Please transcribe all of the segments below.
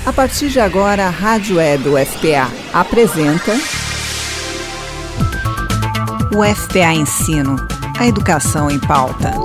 A partir de agora, a Rádio Web UFPA apresenta UFPA Ensino, a educação em pauta.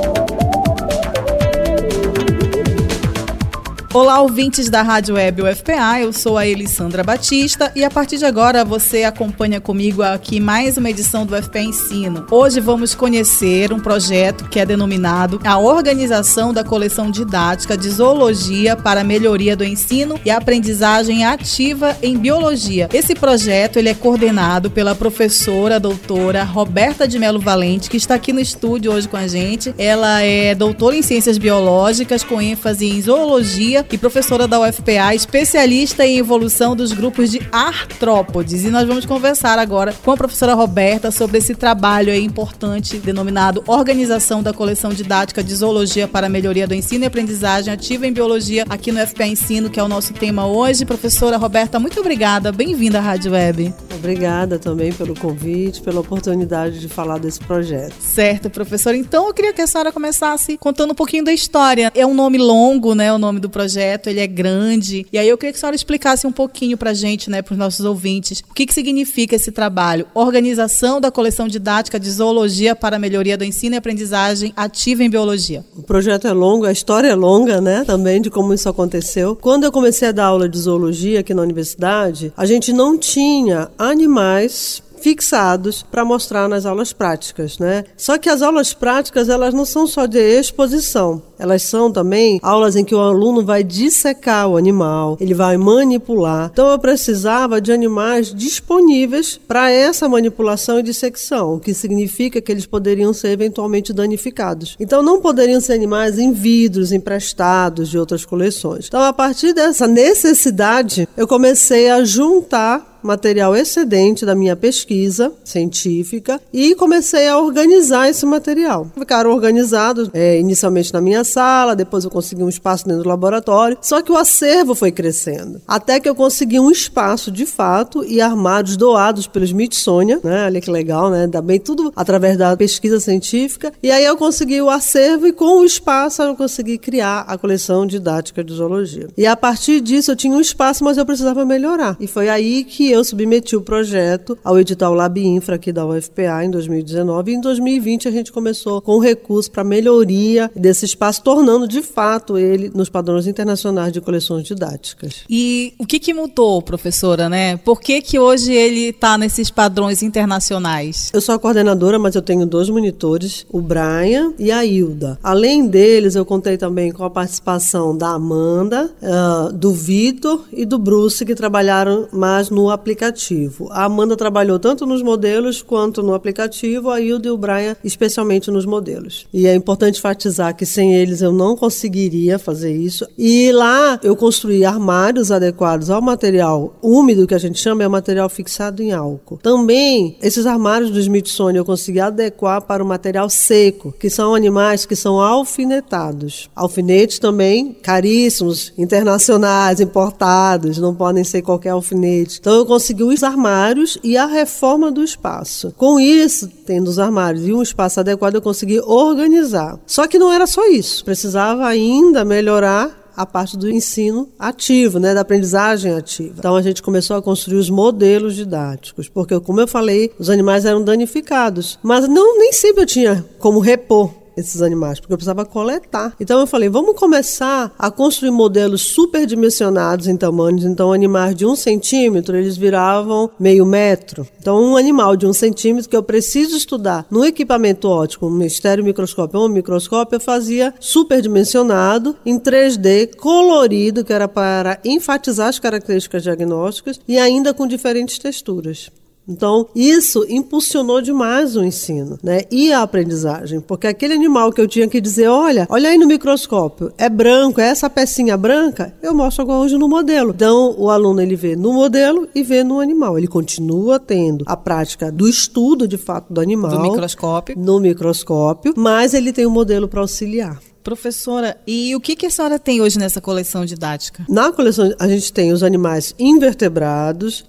Olá, ouvintes da Rádio Web UFPA, eu sou a Elisandra Batista e a partir de agora você acompanha comigo aqui mais uma edição do UFPA Ensino. Hoje vamos conhecer um projeto que é denominado a Organização da Coleção Didática de Zoologia para a Melhoria do Ensino e Aprendizagem Ativa em Biologia. Esse projeto ele é coordenado pela professora doutora Roberta de Melo Valente, que está aqui no estúdio hoje com a gente. Ela é doutora em Ciências Biológicas com ênfase em Zoologia e professora da UFPA, especialista em evolução dos grupos de artrópodes. E nós vamos conversar agora com a professora Roberta sobre esse trabalho aí importante denominado Organização da Coleção Didática de Zoologia para a Melhoria do Ensino e Aprendizagem Ativa em Biologia aqui no UFPA Ensino, que é o nosso tema hoje. Professora Roberta, muito obrigada. Bem-vinda à Rádio Web. Obrigada também pelo convite, pela oportunidade de falar desse projeto. Certo, professora. Então, eu queria que a senhora começasse contando um pouquinho da história. É um nome longo, né, o nome do projeto, ele é grande. E aí eu queria que a senhora explicasse um pouquinho pra gente, né, para os nossos ouvintes, o que significa esse trabalho? Organização da Coleção Didática de Zoologia para a Melhoria do Ensino e Aprendizagem Ativa em Biologia. O projeto é longo, a história é longa, né, também de como isso aconteceu. Quando eu comecei a dar aula de zoologia aqui na universidade, a gente não tinha animais fixados para mostrar nas aulas práticas, né? Só que as aulas práticas, elas não são só de exposição, elas são também aulas em que o aluno vai dissecar o animal, ele vai manipular. Então eu precisava de animais disponíveis para essa manipulação e dissecção, o que significa que eles poderiam ser eventualmente danificados. Então não poderiam ser animais em vidros, emprestados de outras coleções. Então a partir dessa necessidade, eu comecei a juntar material excedente da minha pesquisa científica e comecei a organizar esse material. Ficaram organizados inicialmente na minha sala, depois eu consegui um espaço dentro do laboratório, só que o acervo foi crescendo, até que eu consegui um espaço de fato e armários doados pelo Smithsonian, né? Olha que legal, né? Também tudo através da pesquisa científica, e aí eu consegui o acervo e com o espaço eu consegui criar a coleção didática de zoologia. E a partir disso eu tinha um espaço, mas eu precisava melhorar, e foi aí que eu submeti o projeto ao edital Lab Infra aqui da UFPA em 2019 e em 2020 a gente começou com recurso para melhoria desse espaço, tornando de fato ele nos padrões internacionais de coleções didáticas. E o que mudou, professora, né? Por que hoje ele está nesses padrões internacionais? Eu sou a coordenadora, mas eu tenho 2 monitores, o Brian e a Hilda. Além deles, eu contei também com a participação da Amanda, do Vitor e do Bruce, que trabalharam mais no aplicativo. A Amanda trabalhou tanto nos modelos quanto no aplicativo, a Hilda e o Brian especialmente nos modelos. E é importante enfatizar que sem eles eu não conseguiria fazer isso. E lá eu construí armários adequados ao material úmido, que a gente chama, é material fixado em álcool. Também, esses armários do Smithsonian eu consegui adequar para o material seco, que são animais que são alfinetados. Alfinetes também caríssimos, internacionais, importados, não podem ser qualquer alfinete. Então eu consegui os armários e a reforma do espaço. Com isso, tendo os armários e um espaço adequado, eu consegui organizar. Só que não era só isso. Precisava ainda melhorar a parte do ensino ativo, né, da aprendizagem ativa. Então a gente começou a construir os modelos didáticos, porque, como eu falei, os animais eram danificados. Mas nem sempre eu tinha como repor esses animais, porque eu precisava coletar. Então eu falei, vamos começar a construir modelos superdimensionados em tamanhos. Então animais de 1 centímetro, eles viravam meio metro. Então um animal de 1 centímetro que eu preciso estudar no equipamento óptico, um estereomicroscópio ou um microscópio, eu fazia superdimensionado, em 3D, colorido, que era para enfatizar as características diagnósticas e ainda com diferentes texturas. Então, isso impulsionou demais o ensino, né? E a aprendizagem, porque aquele animal que eu tinha que dizer, olha aí no microscópio, é branco, é essa pecinha branca, eu mostro agora hoje no modelo. Então, o aluno, ele vê no modelo e vê no animal. Ele continua tendo a prática do estudo, de fato, do animal. No microscópio, mas ele tem um modelo para auxiliar. Professora, e o que a senhora tem hoje nessa coleção didática? Na coleção a gente tem os animais invertebrados,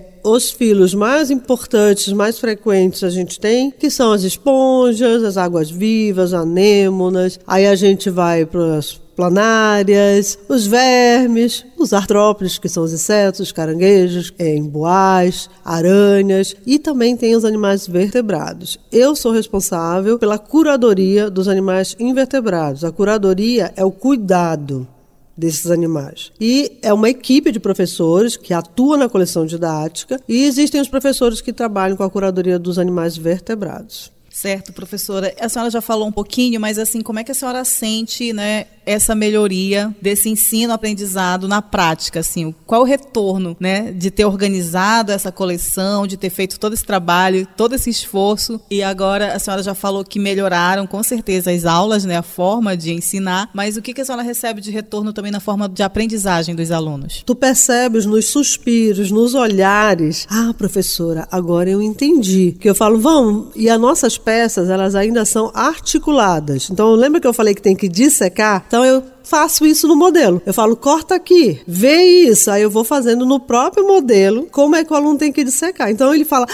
os filos mais importantes, mais frequentes a gente tem, que são as esponjas, as águas-vivas, anêmonas. Aí a gente vai para planárias, os vermes, os artrópodes, que são os insetos, caranguejos, emboás, aranhas, e também tem os animais vertebrados. Eu sou responsável pela curadoria dos animais invertebrados. A curadoria é o cuidado desses animais. E é uma equipe de professores que atua na coleção didática, e existem os professores que trabalham com a curadoria dos animais vertebrados. Certo, professora. A senhora já falou um pouquinho, mas assim, como é que a senhora sente, né, essa melhoria desse ensino-aprendizado na prática? Assim, qual o retorno, né, de ter organizado essa coleção, de ter feito todo esse trabalho, todo esse esforço, e agora a senhora já falou que melhoraram com certeza as aulas, né, a forma de ensinar, mas o que a senhora recebe de retorno também na forma de aprendizagem dos alunos? Tu percebes nos suspiros, nos olhares, professora, agora eu entendi. Que eu falo, vamos, e as nossas peças, elas ainda são articuladas. Então, lembra que eu falei que tem que dissecar? Então, eu faço isso no modelo. Eu falo, corta aqui, vê isso. Aí eu vou fazendo no próprio modelo como é que o aluno tem que dissecar. Então, ele fala,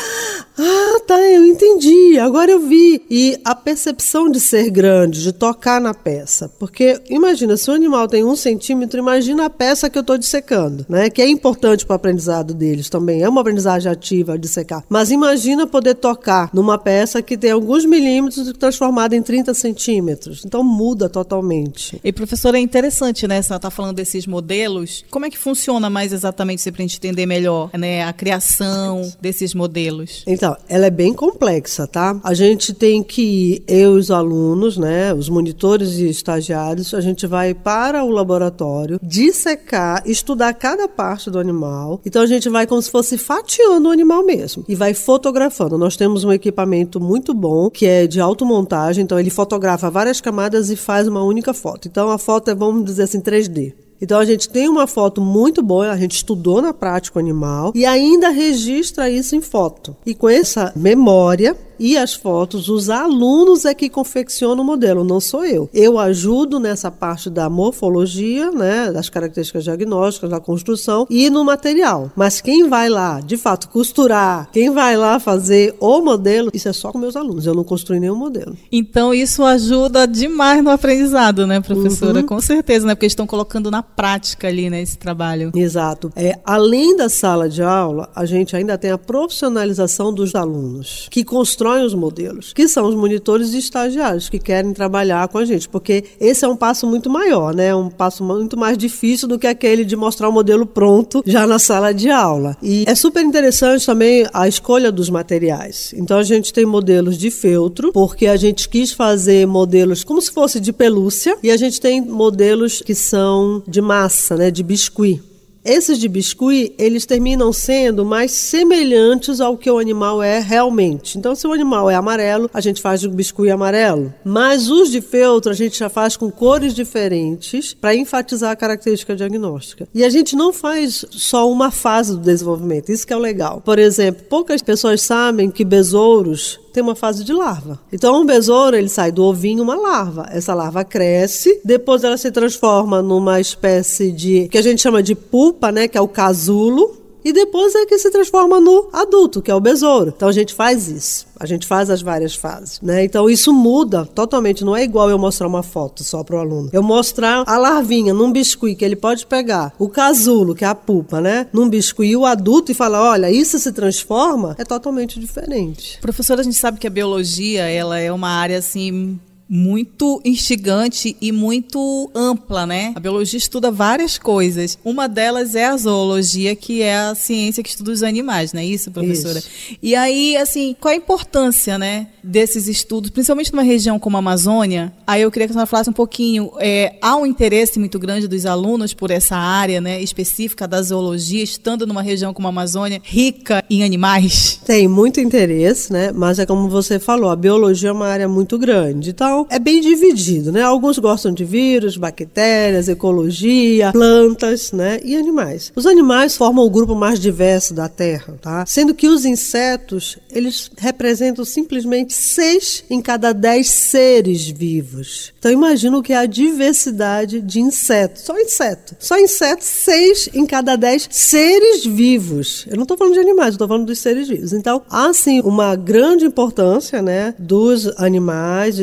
tá, eu entendi, agora eu vi. E a percepção de ser grande, de tocar na peça. Porque, imagina, se o animal tem 1 centímetro, imagina a peça que eu estou dissecando, né? Que é importante para o aprendizado deles também. É uma aprendizagem ativa dissecar. Mas imagina poder tocar numa peça que tem alguns milímetros transformada em 30 centímetros. Então, muda totalmente. E, professora, é interessante, né? Você está falando desses modelos. Como é que funciona mais exatamente, para a gente entender melhor, né, a criação desses modelos? Então, ela é bem complexa, tá? A gente tem que ir, eu e os alunos, né, os monitores e estagiários, a gente vai para o laboratório, dissecar, estudar cada parte do animal. Então, a gente vai como se fosse fatiando o animal mesmo e vai fotografando. Nós temos um equipamento muito bom, que é de automontagem, então ele fotografa várias camadas e faz uma única foto. Então, a foto é, vamos dizer assim, 3D. Então, a gente tem uma foto muito boa, a gente estudou na prática o animal e ainda registra isso em foto. E com essa memória e as fotos, os alunos é que confeccionam o modelo, não sou eu. Eu ajudo nessa parte da morfologia, né, das características diagnósticas, da construção e no material. Mas quem vai lá, de fato, costurar, quem vai lá fazer o modelo, isso é só com meus alunos, eu não construí nenhum modelo. Então, isso ajuda demais no aprendizado, né, professora? Com certeza, né, porque eles estão colocando na prática ali, né, esse trabalho. Exato. Além da sala de aula, a gente ainda tem a profissionalização dos alunos, que constroem os modelos, que são os monitores e estagiários que querem trabalhar com a gente, porque esse é um passo muito maior, né? Um passo muito mais difícil do que aquele de mostrar o modelo pronto já na sala de aula. E é super interessante também a escolha dos materiais. Então, a gente tem modelos de feltro, porque a gente quis fazer modelos como se fosse de pelúcia, e a gente tem modelos que são de massa, né? De biscuit. Esses de biscuit, eles terminam sendo mais semelhantes ao que o animal é realmente. Então, se o animal é amarelo, a gente faz de biscuit amarelo. Mas os de feltro, a gente já faz com cores diferentes para enfatizar a característica diagnóstica. E a gente não faz só uma fase do desenvolvimento, isso que é o legal. Por exemplo, poucas pessoas sabem que besouros tem uma fase de larva. Então, um besouro, ele sai do ovinho uma larva. Essa larva cresce, depois ela se transforma numa espécie de, que a gente chama de pupa, né, que é o casulo, e depois é que se transforma no adulto, que é o besouro. Então, a gente faz isso. A gente faz as várias fases, né? Então, isso muda totalmente. Não é igual eu mostrar uma foto só para o aluno. Eu mostrar a larvinha num biscuit, que ele pode pegar o casulo, que é a pupa, né? Num biscuit, e o adulto, e falar, olha, isso se transforma, é totalmente diferente. Professora, a gente sabe que a biologia, ela é uma área, assim, muito instigante e muito ampla, né? A biologia estuda várias coisas. Uma delas é a zoologia, que é a ciência que estuda os animais, não é isso, professora? Isso. E aí, assim, qual a importância, né, desses estudos, principalmente numa região como a Amazônia? Aí eu queria que a senhora falasse um pouquinho, há um interesse muito grande dos alunos por essa área, né, específica da zoologia, estando numa região como a Amazônia, rica em animais? Tem muito interesse, né, mas é como você falou, a biologia é uma área muito grande, então é bem dividido, né? Alguns gostam de vírus, bactérias, ecologia, plantas, né? E animais. Os animais formam o grupo mais diverso da Terra, tá? Sendo que os insetos, eles representam simplesmente 6 em cada 10 seres vivos. Então, imagina o que é a diversidade de insetos. Só inseto. Só insetos, 6 em cada 10 seres vivos. Eu não estou falando de animais, eu estou falando dos seres vivos. Então, há, sim, uma grande importância, né? Dos animais e dos insetos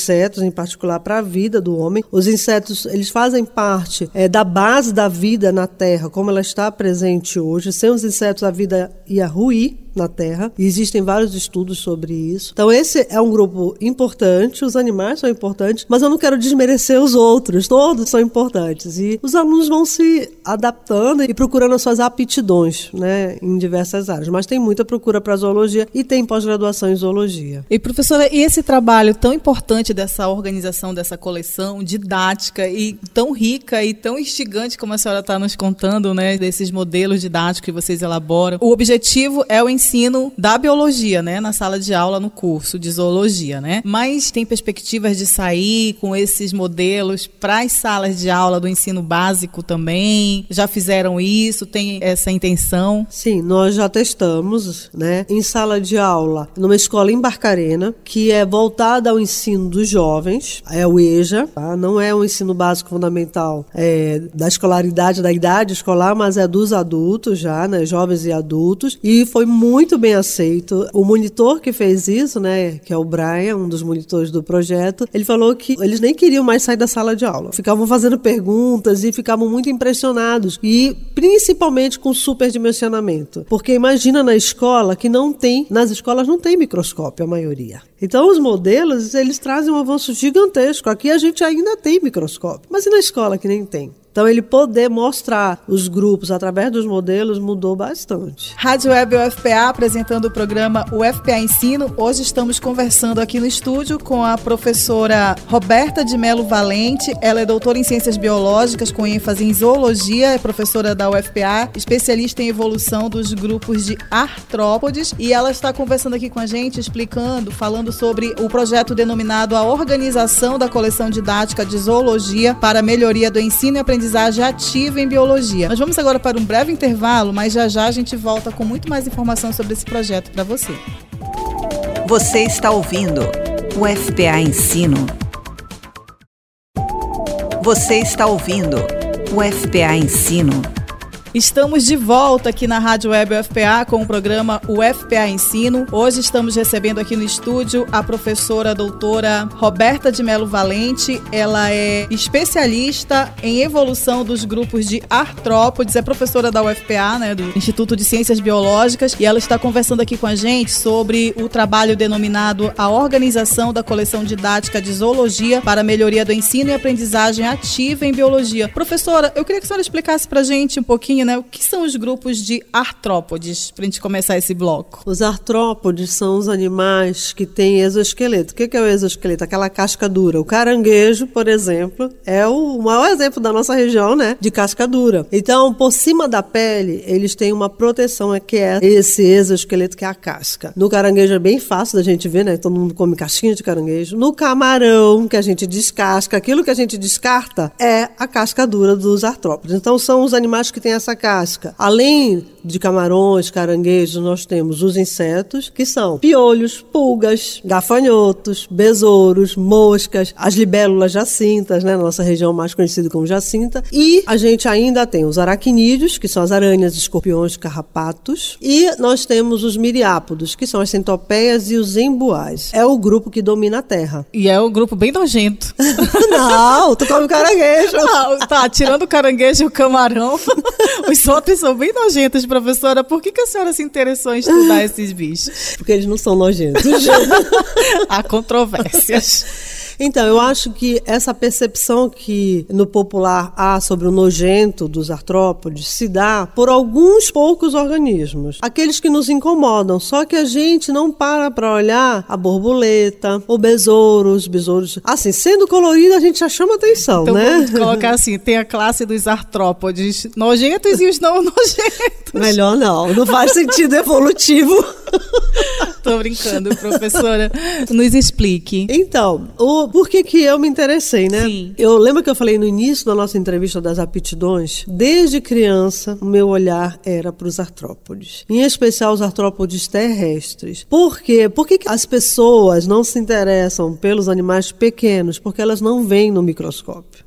insetos, em particular para a vida do homem. Os insetos, eles fazem parte da base da vida na Terra, como ela está presente hoje. Sem os insetos, a vida ia ruir na Terra, e existem vários estudos sobre isso. Então esse é um grupo importante, os animais são importantes, mas eu não quero desmerecer os outros, todos são importantes, e os alunos vão se adaptando e procurando as suas aptidões, né, em diversas áreas, mas tem muita procura para zoologia e tem pós-graduação em zoologia. E professora, e esse trabalho tão importante dessa organização, dessa coleção didática e tão rica e tão instigante como a senhora está nos contando, né, desses modelos didáticos que vocês elaboram, o objetivo é o ensino da biologia, né, na sala de aula, no curso de zoologia, né? Mas tem perspectivas de sair com esses modelos para as salas de aula do ensino básico também? Já fizeram isso? Tem essa intenção? Sim, nós já testamos, né, em sala de aula, numa escola em Barcarena, que é voltada ao ensino dos jovens, é o EJA, tá? Não é um ensino básico fundamental da escolaridade, da idade escolar, mas é dos adultos já, né, jovens e adultos, e foi muito bem aceito. O monitor que fez isso, né, que é o Brian, um dos monitores do projeto, ele falou que eles nem queriam mais sair da sala de aula. Ficavam fazendo perguntas e ficavam muito impressionados. E principalmente com superdimensionamento. Porque imagina na escola que nas escolas não tem microscópio, a maioria. Então os modelos, eles trazem um avanço gigantesco. Aqui a gente ainda tem microscópio, mas e na escola que nem tem? Então, ele poder mostrar os grupos através dos modelos mudou bastante. Rádio Web UFPA apresentando o programa UFPA Ensino. Hoje estamos conversando aqui no estúdio com a professora Roberta de Melo Valente. Ela é doutora em Ciências Biológicas com ênfase em Zoologia, é professora da UFPA, especialista em evolução dos grupos de artrópodes. E ela está conversando aqui com a gente, falando sobre o projeto denominado A Organização da Coleção Didática de Zoologia para a Melhoria do Ensino e Aprendizagem Ativa em Biologia. Nós vamos agora para um breve intervalo, mas já a gente volta com muito mais informação sobre esse projeto para você. Você está ouvindo o UFPA Ensino. Você está ouvindo o UFPA Ensino. Estamos de volta aqui na Rádio Web UFPA com o programa UFPA Ensino. Hoje estamos recebendo aqui no estúdio a professora doutora Roberta de Melo Valente. Ela é especialista em evolução dos grupos de artrópodes, é professora da UFPA, né, do Instituto de Ciências Biológicas, e ela está conversando aqui com a gente sobre o trabalho denominado A Organização da Coleção Didática de Zoologia para a Melhoria do Ensino e Aprendizagem Ativa em Biologia. Professora, eu queria que a senhora explicasse para a gente um pouquinho, né, o que são os grupos de artrópodes, para a gente começar esse bloco. Os artrópodes são os animais que têm exoesqueleto. O que é o exoesqueleto? Aquela casca dura. O caranguejo, por exemplo, é o maior exemplo da nossa região, né, de casca dura. Então, por cima da pele, eles têm uma proteção, que é esse exoesqueleto, que é a casca. No caranguejo é bem fácil da gente ver, né, todo mundo come casquinha de caranguejo. No camarão, que a gente descasca, aquilo que a gente descarta é a casca dura dos artrópodes. Então, são os animais que têm essa casca. Além de camarões, caranguejos, nós temos os insetos, que são piolhos, pulgas, gafanhotos, besouros, moscas, as libélulas jacintas, né, na nossa região mais conhecida como jacinta, e a gente ainda tem os aracnídeos, que são as aranhas, escorpiões, carrapatos, e nós temos os miriápodos, que são as centopeias e os embuais. É o grupo que domina a Terra. E é um grupo bem nojento. Não, tu come caranguejo. Não, tá, tirando o caranguejo e o camarão, os outros são bem nojentos, professora. Por que a senhora se interessou em estudar esses bichos? Porque eles não são nojentos. Há controvérsias. Então, eu acho que essa percepção que no popular há sobre o nojento dos artrópodes se dá por alguns poucos organismos. Aqueles que nos incomodam, só que a gente não para olhar a borboleta, o besouro, os besouros. Assim, sendo colorido, a gente já chama atenção, então, né? Vamos colocar assim, tem a classe dos artrópodes nojentos e os não nojentos. Melhor não faz sentido evolutivo. Tô brincando, professora. Nos explique. Então, por que eu me interessei, né? Sim. Eu lembro que eu falei no início da nossa entrevista das aptidões, desde criança, o meu olhar era para os artrópodes. Em especial os artrópodes terrestres. Por quê? Por que as pessoas não se interessam pelos animais pequenos? Porque elas não veem no microscópio.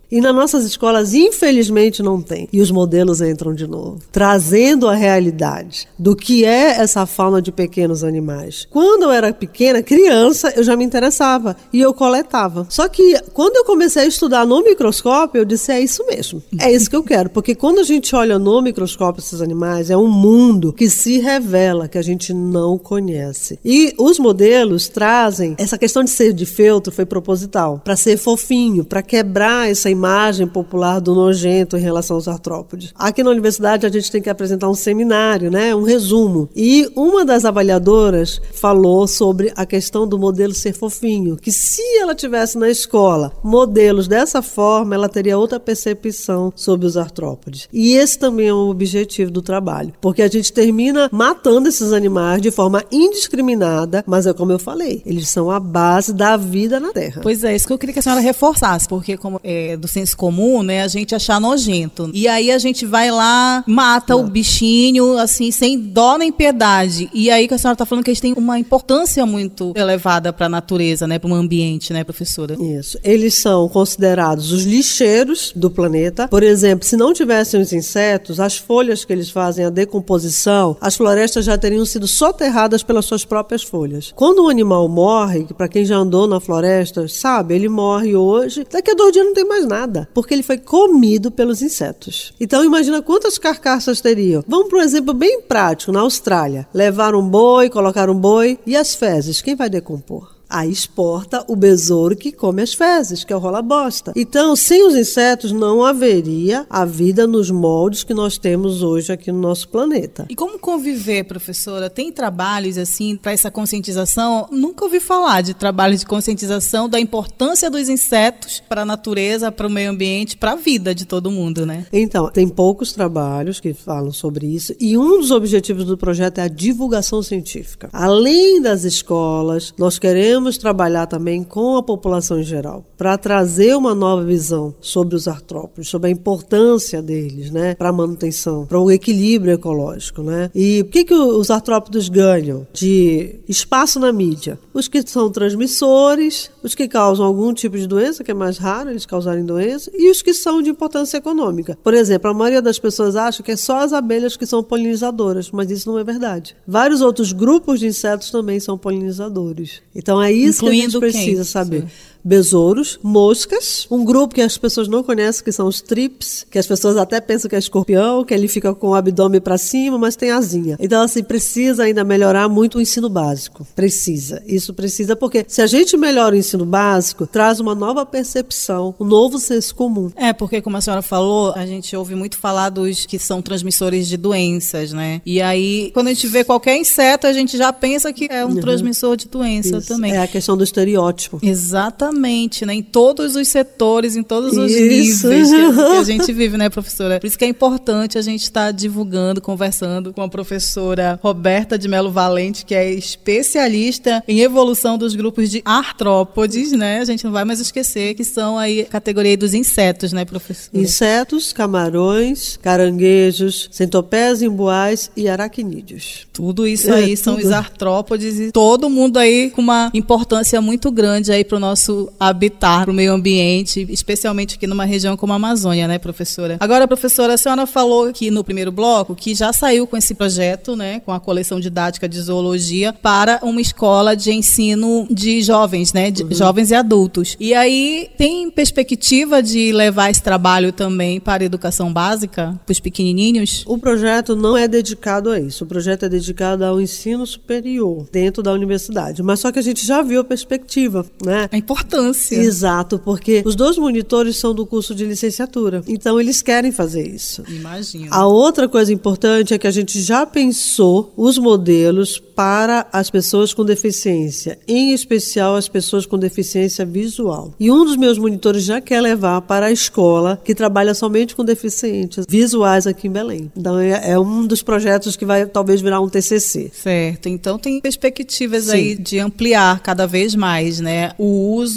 E nas nossas escolas, infelizmente, não tem. E os modelos entram de novo, trazendo a realidade do que é essa fauna de pequenos animais. Quando eu era pequena, criança, eu já me interessava e eu coletava. Só que quando eu comecei a estudar no microscópio, eu disse, é isso mesmo. É isso que eu quero. Porque quando a gente olha no microscópio esses animais, é um mundo que se revela, que a gente não conhece. E os modelos trazem, essa questão de ser de feltro foi proposital, para ser fofinho, para quebrar essa imagem popular do nojento em relação aos artrópodes. Aqui na universidade a gente tem que apresentar um seminário, né, um resumo. E uma das avaliadoras falou sobre a questão do modelo ser fofinho, que se ela tivesse na escola modelos dessa forma, ela teria outra percepção sobre os artrópodes. E esse também é um objetivo do trabalho, porque a gente termina matando esses animais de forma indiscriminada, mas é como eu falei, eles são a base da vida na Terra. Pois é, isso que eu queria que a senhora reforçasse, porque como é do senso comum, né, a gente achar nojento. E aí a gente vai lá, mata o bichinho, assim, sem dó nem piedade. E aí que a senhora está falando que eles têm uma importância muito elevada para a natureza, né, para o ambiente, né, professora? Isso. Eles são considerados os lixeiros do planeta. Por exemplo, se não tivessem os insetos, as folhas que eles fazem a decomposição, as florestas já teriam sido soterradas pelas suas próprias folhas. Quando um animal morre, que para quem já andou na floresta, sabe, ele morre hoje, daqui a 2 dias não tem mais nada, porque ele foi comido pelos insetos. Então imagina quantas carcaças teriam. Vamos para um exemplo bem prático, na Austrália. Levaram um boi, colocaram um boi, e as fezes, quem vai decompor? Aí exporta o besouro que come as fezes, que é o rola-bosta. Então, sem os insetos, não haveria a vida nos moldes que nós temos hoje aqui no nosso planeta. E como conviver, professora? Tem trabalhos, assim, para essa conscientização? Nunca ouvi falar de trabalhos de conscientização da importância dos insetos para a natureza, para o meio ambiente, para a vida de todo mundo, né? Então, tem poucos trabalhos que falam sobre isso, e um dos objetivos do projeto é a divulgação científica. Além das escolas, nós queremos trabalhar também com a população em geral, para trazer uma nova visão sobre os artrópodes, sobre a importância deles, né, para a manutenção, para o equilíbrio ecológico, né? E o que os artrópodes ganham de espaço na mídia? Os que são transmissores, os que causam algum tipo de doença, que é mais raro eles causarem doença, e os que são de importância econômica. Por exemplo, a maioria das pessoas acha que é só as abelhas que são polinizadoras, mas isso não é verdade. Vários outros grupos de insetos também são polinizadores. Então é isso que a gente precisa saber. Sim. Besouros, moscas, um grupo que as pessoas não conhecem, que são os trips, que as pessoas até pensam que é escorpião, que ele fica com o abdômen para cima, mas tem asinha. Então, assim, precisa ainda melhorar muito o ensino básico. Isso precisa, porque se a gente melhora o ensino básico, traz uma nova percepção, um novo senso comum. É, porque como a senhora falou, a gente ouve muito falar dos que são transmissores de doenças, né? E aí, quando a gente vê qualquer inseto, a gente já pensa que é um transmissor de doença também. É a questão do estereótipo. Exatamente. Né? Em todos os setores, em todos os níveis que a gente vive, né, professora? Por isso que é importante a gente estar divulgando, conversando com a professora Roberta de Melo Valente, que é especialista em evolução dos grupos de artrópodes, né? A gente não vai mais esquecer que são aí a categoria dos insetos, né, professora? Insetos, camarões, caranguejos, centopeias, emboais e aracnídeos. Tudo isso aí são os artrópodes e todo mundo aí com uma importância muito grande aí para o nosso habitar, para o meio ambiente, especialmente aqui numa região como a Amazônia, né, professora? Agora, professora, a senhora falou aqui no primeiro bloco que já saiu com esse projeto, né, com a coleção didática de zoologia para uma escola de ensino de jovens, né, de jovens e adultos. E aí, tem perspectiva de levar esse trabalho também para a educação básica, para os pequenininhos? O projeto não é dedicado a isso. O projeto é dedicado ao ensino superior dentro da universidade. Mas só que a gente já viu a perspectiva, né? A importância. Exato, porque os 2 monitores são do curso de licenciatura. Então, eles querem fazer isso. Imagino. A outra coisa importante é que a gente já pensou os modelos para as pessoas com deficiência, em especial as pessoas com deficiência visual. E um dos meus monitores já quer levar para a escola que trabalha somente com deficientes visuais aqui em Belém. Então, é um dos projetos que vai talvez virar um TCC. Certo. Então, tem perspectivas aí de ampliar cada vez mais, né, o uso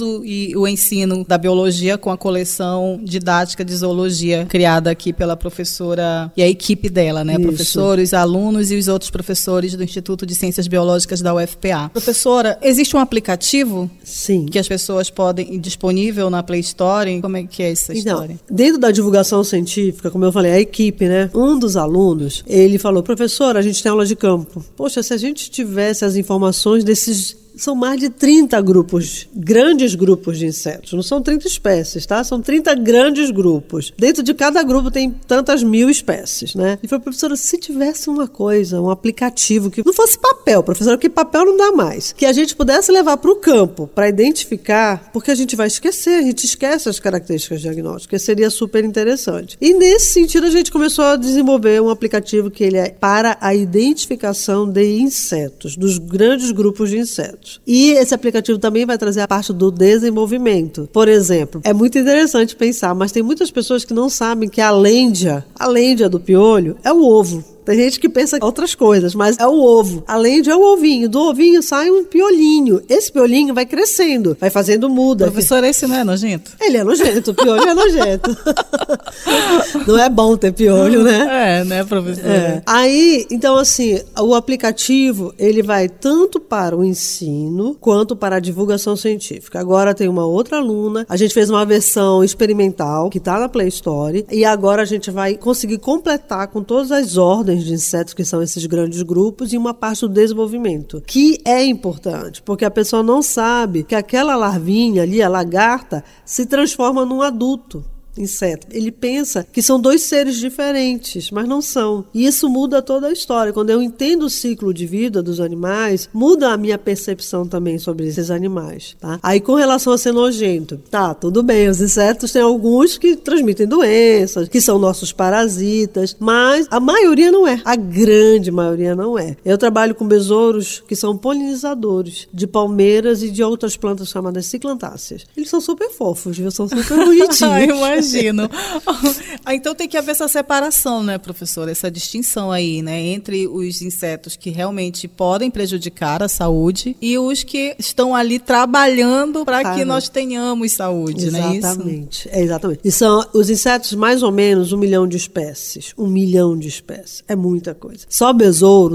uso e o ensino da biologia com a coleção didática de zoologia criada aqui pela professora e a equipe dela, né? Isso. Professores, alunos e os outros professores do Instituto de Ciências Biológicas da UFPA. Professora, existe um aplicativo Sim. que as pessoas podem, disponível na Play Store? Como é que é essa Então, história? dentro da divulgação científica, como eu falei, a equipe, né? Um dos alunos, ele falou, professora, a gente tem aula de campo. Poxa, se a gente tivesse as informações desses... São mais de 30 grupos, grandes grupos de insetos. Não são 30 espécies, tá? São 30 grandes grupos. Dentro de cada grupo tem tantas mil espécies, né? E falou, professora, se tivesse uma coisa, um aplicativo que não fosse papel, professora, porque papel não dá mais, que a gente pudesse levar para o campo para identificar, porque a gente vai esquecer, a gente esquece as características diagnósticas, seria super interessante. E nesse sentido a gente começou a desenvolver um aplicativo que ele é para a identificação de insetos, dos grandes grupos de insetos. E esse aplicativo também vai trazer a parte do desenvolvimento. Por exemplo, é muito interessante pensar, mas tem muitas pessoas que não sabem que a lêndia do piolho é o ovo. Tem gente que pensa outras coisas, mas é o ovo. A lêndia é o ovinho. Do ovinho sai um piolinho. Esse piolinho vai crescendo, vai fazendo muda. Professor, esse não é nojento? Ele é nojento, o piolho é nojento. Não é bom ter piolho, né? É, né, professor? É. Aí, então assim, o aplicativo, ele vai tanto para o ensino, quanto para a divulgação científica. Agora tem uma outra aluna, a gente fez uma versão experimental, que está na Play Store, e agora a gente vai conseguir completar com todas as ordens de insetos, que são esses grandes grupos, e uma parte do desenvolvimento, que é importante, porque a pessoa não sabe que aquela larvinha ali, a lagarta, se transforma num adulto inseto. Ele pensa que são dois seres diferentes, mas não são. E isso muda toda a história. Quando eu entendo o ciclo de vida dos animais, muda a minha percepção também sobre esses animais, tá? Aí, com relação a ser nojento, tá, tudo bem, os insetos tem alguns que transmitem doenças, que são nossos parasitas, mas a maioria não é. A grande maioria não é. Eu trabalho com besouros que são polinizadores de palmeiras e de outras plantas chamadas ciclantáceas. Eles são super fofos, viu? São super bonitinhos. Imagino. Então tem que haver essa separação, né, professora? Essa distinção aí, né, entre os insetos que realmente podem prejudicar a saúde e os que estão ali trabalhando para que nós tenhamos saúde, não é isso? Exatamente. Exatamente. E são os insetos mais ou menos 1 milhão de espécies. 1 milhão de espécies. É muita coisa. Só besouro,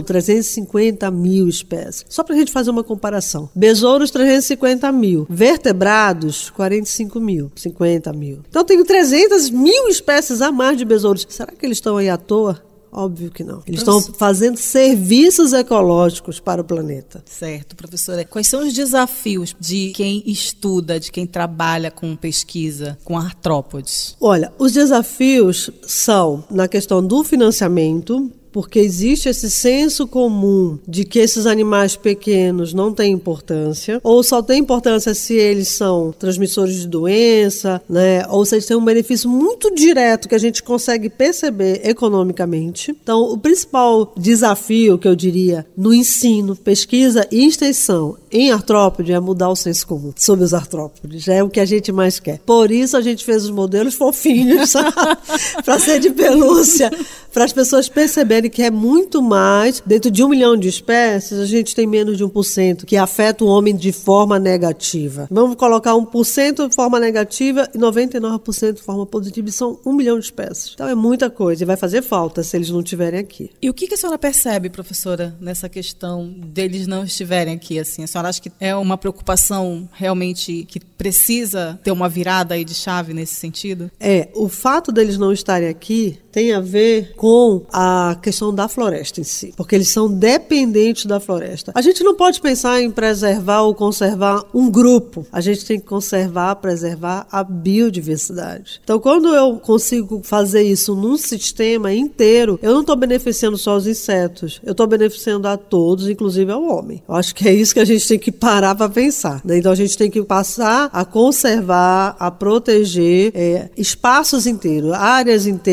350 mil espécies. Só para a gente fazer uma comparação. Besouros, 350 mil. Vertebrados, 45 mil. 50 mil. Então tem 300 mil espécies a mais de besouros. Será que eles estão aí à toa? Óbvio que não. Eles estão fazendo serviços ecológicos para o planeta. Certo, professora. Quais são os desafios de quem estuda, de quem trabalha com pesquisa, com artrópodes? Olha, os desafios são na questão do financiamento, porque existe esse senso comum de que esses animais pequenos não têm importância, ou só tem importância se eles são transmissores de doença, né? Ou se eles têm um benefício muito direto que a gente consegue perceber economicamente. Então, o principal desafio, que eu diria, no ensino, pesquisa e extensão em artrópode é mudar o senso comum sobre os artrópodes. É o que a gente mais quer. Por isso, a gente fez os modelos fofinhos para ser de pelúcia, para as pessoas perceberem que é muito mais. Dentro de 1 milhão de espécies, a gente tem menos de 1% que afeta o homem de forma negativa. Vamos colocar 1% de forma negativa e 99% de forma positiva, e são 1 milhão de espécies. Então é muita coisa e vai fazer falta se eles não estiverem aqui. E o que a senhora percebe, professora, nessa questão deles não estiverem aqui? Assim? A senhora acha que é uma preocupação realmente que precisa ter uma virada aí de chave nesse sentido? O fato deles não estarem aqui tem a ver com a questão da floresta em si, porque eles são dependentes da floresta. A gente não pode pensar em preservar ou conservar um grupo, a gente tem que conservar, preservar a biodiversidade. Então, quando eu consigo fazer isso num sistema inteiro, eu não estou beneficiando só os insetos, eu estou beneficiando a todos, inclusive ao homem. Eu acho que é isso que a gente tem que parar para pensar, né? Então, a gente tem que passar a conservar, a proteger espaços inteiros, áreas inteiras, florestas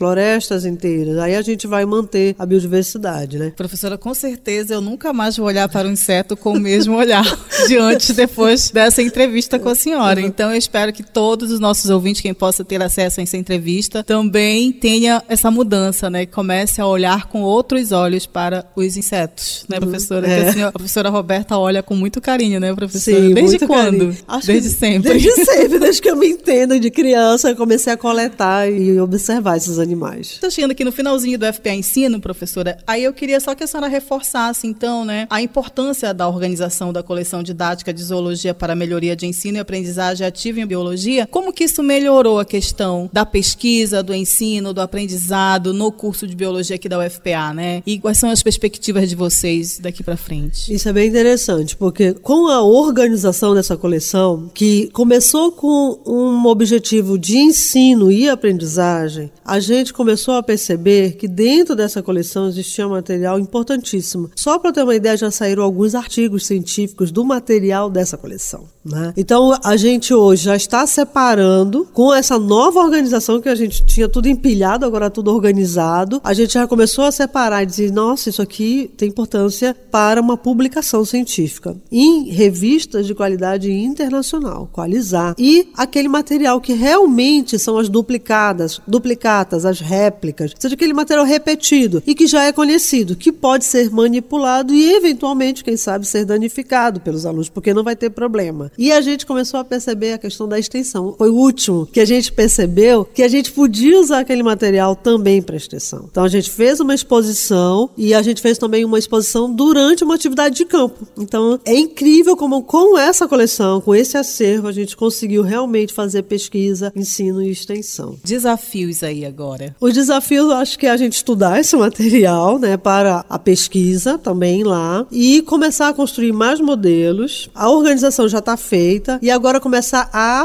florestas inteiras. Aí a gente vai manter a biodiversidade, né? Professora, com certeza eu nunca mais vou olhar para o inseto com o mesmo olhar de antes e depois dessa entrevista com a senhora. Então eu espero que todos os nossos ouvintes, quem possa ter acesso a essa entrevista, também tenha essa mudança, né? Comece a olhar com outros olhos para os insetos, né, professora? Que a professora Roberta olha com muito carinho, né, professora? Sim, desde quando? Desde sempre. Desde sempre, desde que eu me entendo de criança, eu comecei a coletar e observar esses animais. Estou chegando aqui no finalzinho do FPA Ensino, professora. Aí eu queria só que a senhora reforçasse, então, né, a importância da organização da coleção didática de zoologia para a melhoria de ensino e aprendizagem ativa em biologia. Como que isso melhorou a questão da pesquisa, do ensino, do aprendizado no curso de biologia aqui da UFPA, né? E quais são as perspectivas de vocês daqui para frente? Isso é bem interessante, porque com a organização dessa coleção, que começou com um objetivo de ensino e aprendizagem, a gente começou a perceber que dentro dessa coleção existia um material importantíssimo. Só para ter uma ideia, já saíram alguns artigos científicos do material dessa coleção, né? Então, a gente hoje já está separando, com essa nova organização que a gente tinha tudo empilhado, agora tudo organizado, a gente já começou a separar e dizer, nossa, isso aqui tem importância para uma publicação científica em revistas de qualidade internacional, Qualizar, e aquele material que realmente são as duplicatas, as réplicas, ou seja, aquele material repetido e que já é conhecido, que pode ser manipulado e eventualmente, quem sabe, ser danificado pelos alunos, porque não vai ter problema. E a gente começou a perceber a questão da extensão. Foi o último que a gente percebeu que a gente podia usar aquele material também para extensão. Então a gente fez uma exposição e a gente fez também uma exposição durante uma atividade de campo. Então é incrível como com essa coleção, com esse acervo, a gente conseguiu realmente fazer pesquisa, ensino e extensão. Desafios aí agora? Os desafios, acho que é a gente estudar esse material, né, para a pesquisa também lá e começar a construir mais modelos. A organização já está feita e agora começar a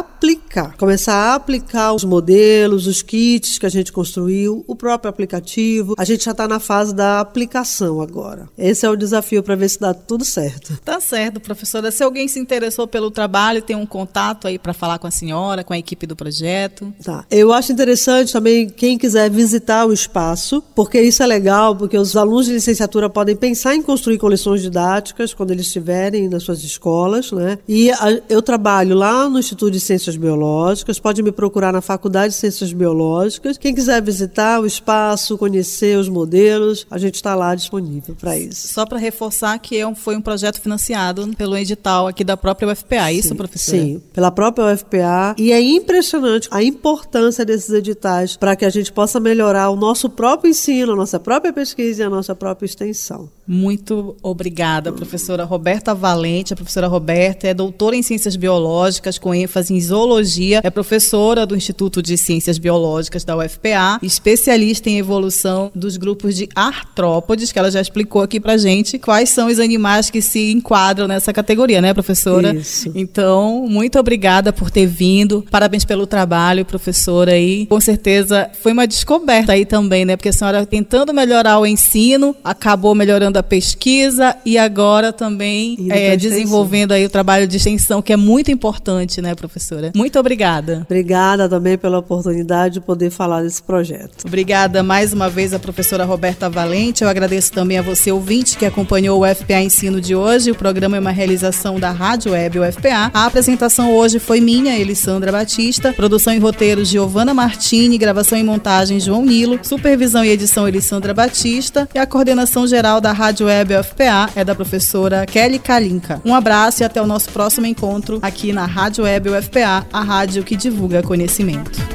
aplicar os modelos, os kits que a gente construiu, o próprio aplicativo. A gente já está na fase da aplicação agora. Esse é o desafio para ver se dá tudo certo. Tá certo, professora. Se alguém se interessou pelo trabalho, tem um contato aí para falar com a senhora, com a equipe do projeto? Tá. Eu acho interessante também quem quiser visitar o espaço, porque isso é legal, porque os alunos de licenciatura podem pensar em construir coleções didáticas quando eles estiverem nas suas escolas, né? E eu trabalho lá no Instituto de Ciências Biológicas, pode me procurar na Faculdade de Ciências Biológicas. Quem quiser visitar o espaço, conhecer os modelos, a gente está lá disponível para isso. Só para reforçar que foi um projeto financiado pelo edital aqui da própria UFPA, sim, isso, professora? Sim, pela própria UFPA. E é impressionante a importância desses editais para que a gente possa melhorar o nosso próprio ensino, a nossa própria pesquisa e a nossa própria extensão. Muito obrigada, professora Roberta Valente. A professora Roberta é doutora em Ciências Biológicas, com ênfase em Zoologia, é professora do Instituto de Ciências Biológicas da UFPA, especialista em evolução dos grupos de artrópodes, que ela já explicou aqui pra gente quais são os animais que se enquadram nessa categoria, né, professora? Isso. Então, muito obrigada por ter vindo, parabéns pelo trabalho, professora, e com certeza foi uma descoberta aí também, né, porque a senhora tentando melhorar o ensino, acabou melhorando a pesquisa e agora também desenvolvendo aí o trabalho de extensão, que é muito importante, né, professora? Muito obrigada. Obrigada também pela oportunidade de poder falar desse projeto. Obrigada mais uma vez à professora Roberta Valente. Eu agradeço também a você, ouvinte, que acompanhou o UFPA Ensino de hoje. O programa é uma realização da Rádio Web UFPA. A apresentação hoje foi minha, Elisandra Batista. Produção e roteiro, Giovana Martini. Gravação e montagem, João Nilo. Supervisão e edição, Elisandra Batista. E a coordenação geral da Rádio Web UFPA é da professora Kelly Kalinka. Um abraço e até o nosso próximo encontro aqui na Rádio Web UFPA, a rádio que divulga conhecimento.